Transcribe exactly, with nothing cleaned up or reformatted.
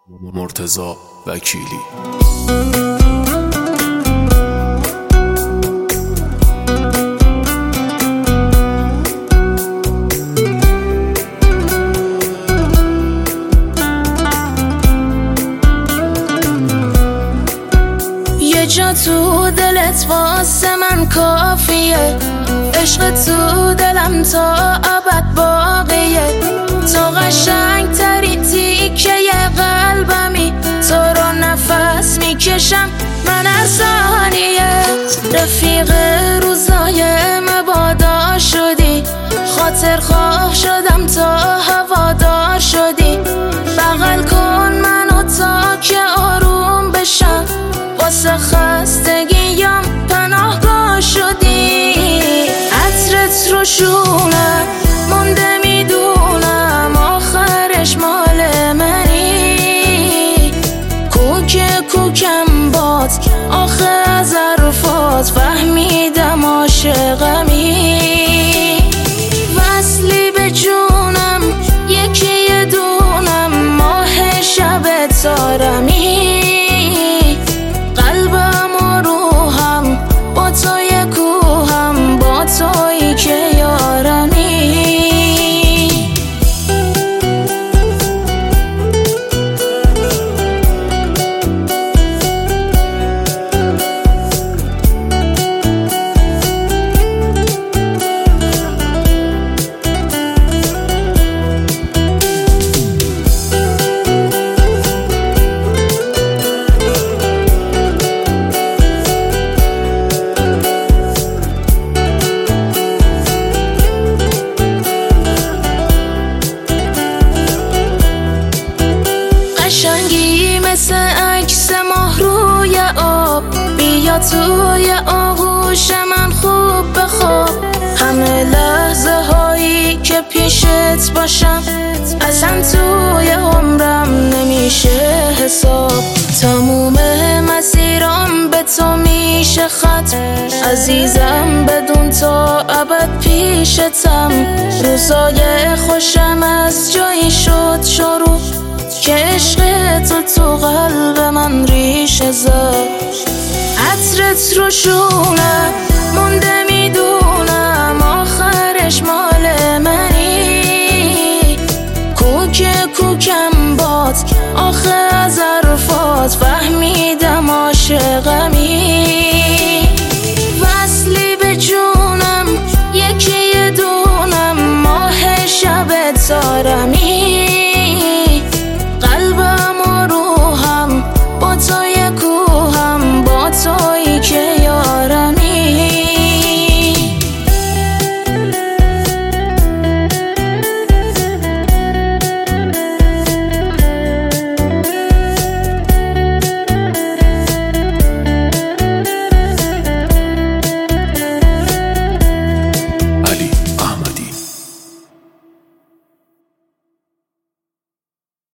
مرتضی وکیلی. یه جا تو دلت واسه من کافیه، عشق تو دلم تا ابد باقیه. تو قشنگ تری تیکه قلبمی، تو رو نفس میکشم من هر ثانیه. رفیق روزای مبادا شدی، خاطر خواه شدم تا هوادار شدی. بغل کن منو تا که آروم بشم، واسه خستگیم پناهگاه شدی. عطرت رو شونه مونده میدونم آخرش مال منی. کوک کوکم باد آخه از حرفات فهمیدم عاشقمی. وصلی به جونم یکی یه دونم، ماه شب تارمی. قلبم و روحم با توی کوهم، با توی که یارمی. قشنگی مثل عکس ماه روی آب، بیا توی آغوش من خوب بخواب. همه لحظه هایی که پیشت باشم اصلا توی عمرم نمیشه حساب. تموم مسیرام به تو میشه ختم، عزیزم بدون تو ابد پیشتم. روزای خوشم از جایی شد شروع، که عشق تو تو قلب من ریشه زد. عطرت رو شونه مونده میدونم آخرش مال منی. کوک کوکم باد آخه از حرفات فهمیدم عاشقمی.